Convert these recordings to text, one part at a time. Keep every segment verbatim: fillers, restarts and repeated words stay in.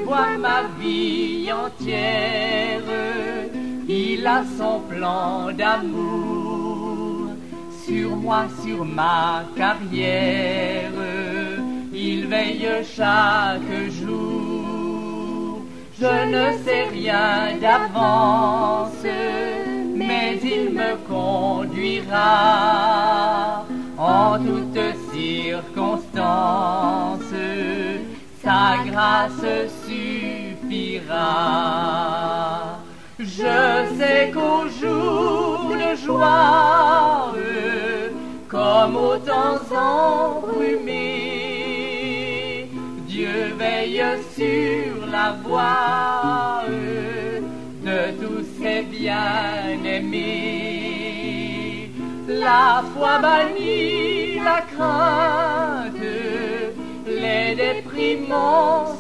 vois ma vie entière, il a son plan d'amour sur moi, sur ma carrière, il veille chaque jour. Je ne sais rien d'avance, mais il me conduira en toutes circonstances, sa grâce suffira. Je sais qu'au jour de joie, comme aux temps embrumés, Dieu veille sur la voie de tous ses bien-aimés. La foi bannit la crainte, les déprimants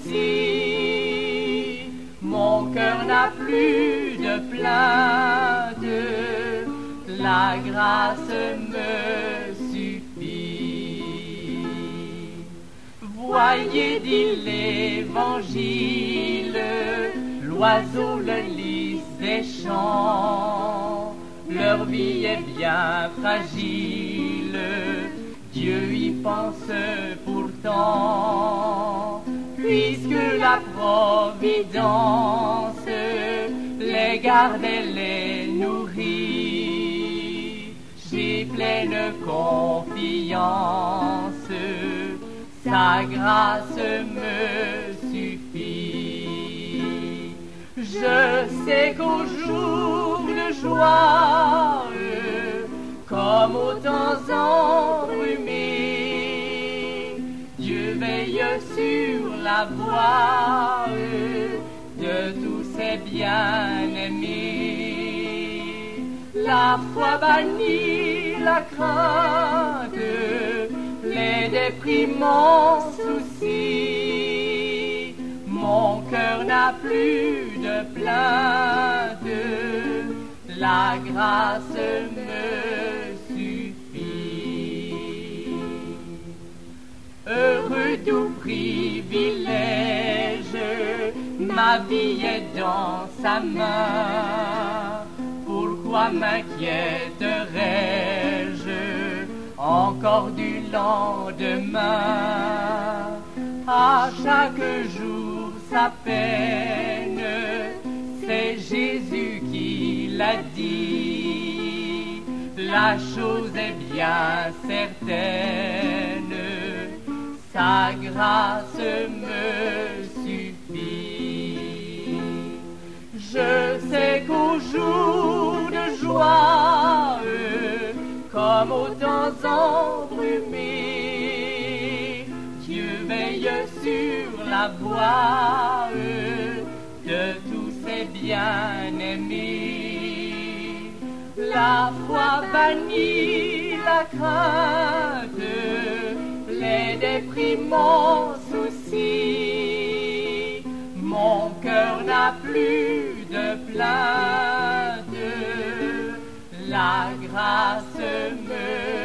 soucis. Mon cœur n'a plus de plainte, la grâce me suffit. Voyez, dit l'Évangile, l'oiseau, le lys des champs, leur vie est bien fragile, Dieu y pense pourtant. Puisque la providence les garde et les nourrit, j'ai pleine confiance, sa grâce me suffit. Je sais qu'au jour de joie, comme aux temps embrumés, Dieu veille sur la voie de tous ses bien-aimés. La foi bannit la crainte, les déprimants soucis. Mon cœur n'a plus de plainte, la grâce me suffit. Heureux tout privilège, ma vie est dans sa main. Pourquoi m'inquiéterais-je encore du lendemain? À chaque jour sa peine, c'est Jésus qui l'a dit. La chose est bien certaine, sa grâce me suffit. Je sais qu'au jour de joie, comme aux temps embrumés, Dieu veille sur la voie de tous ses bien-aimés. La foi bannit la crainte, les déprimants soucis. Mon cœur n'a plus de plainte, la grâce me